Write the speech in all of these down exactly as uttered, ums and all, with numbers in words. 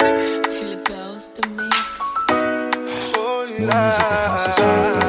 Philippos the mix. Oh, la.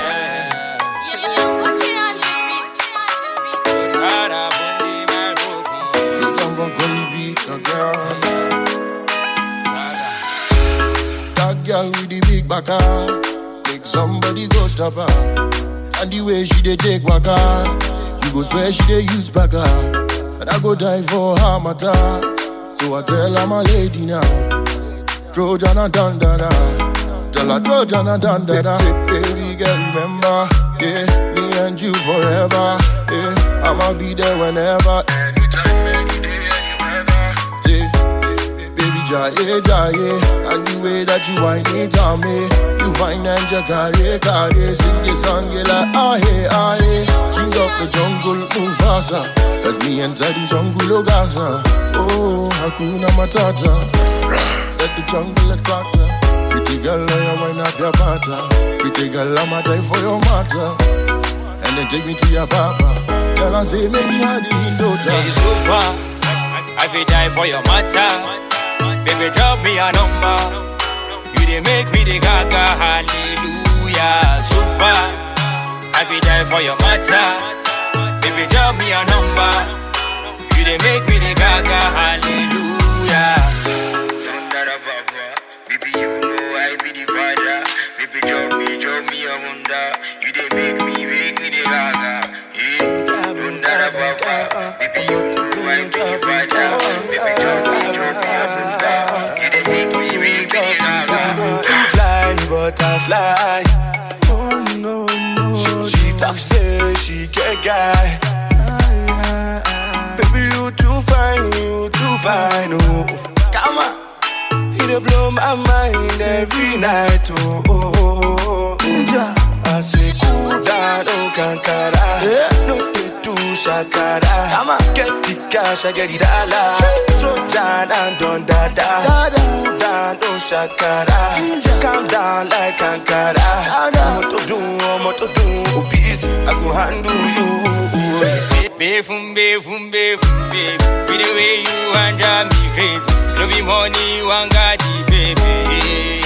That girl with the big baka, make somebody go stop her. And the way she dey take waka, you go swear she dey use baka. And I go die for her matter. So I tell her my lady now, Trojan and Dandada. Tell her Trojan and Dandada. Baby girl remember, yeah, me and you forever. Yeah, I'ma be there whenever. Anytime, any day, any weather. Yeah, baby jaye jaye, and the way that you whine it on me, you find and you carry carry. Sing the song you like ah hey ah hey. Kings of the jungle Mufasa, as me enter the jungle of Gaza. Oh, Hakuna Matata, let the jungle attack her. Pretty girl, I wind up your butter. Pretty girl, I'ma die for your matter. And then take me to your papa. Girl, I say, make me hard in daughter. Hey, super, I feel die for your matter. Baby, drop me a number. You dey make me the gaga, hallelujah. Super, I feel die for your matter. Baby, drop me a number. You dey make me the gaga, hallelujah. Baby, you know I be the father. Baby, drop me, drop me a wonder. You dey make me, make me the gaga. Yeah, wonder baba. Baby, you know I be the father. Baby, drop me, drop me a wonder. You dey make me, make me the gaga. To fly, but I fly. Oh no no. She, she talk say she get guy. Baby, you too fine, you too fine. Oh, come on. You blow my mind every night, oh, oh, oh, oh. I say, cool down, oh, kankara. Yeah. No, they do shakara. Come on. Get the cash, I get it all. Trojan and Don Dada. Cool down, oh, shakara. Calm down like kankara. I'm to do, I'm to do. Busy, I go handle you. Befum, befum, befum, baby. With the way you and drive me crazy. No be money, one got the baby.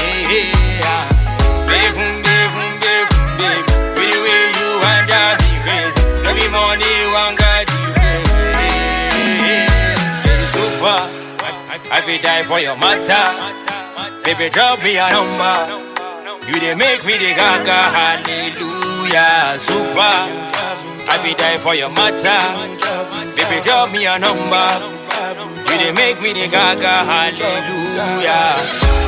Befum, befum, befum, baby. With the way you and drive me crazy. No be money, one got the baby. Hey, super, I feel die for your matter. Baby, drop me a number. You dey make me the gaga, hallelujah. Super. I be die for your matter. Baby, drop me a number. You dey make me the gaga, hallelujah.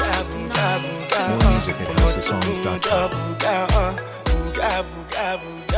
More music at house of songs dot com.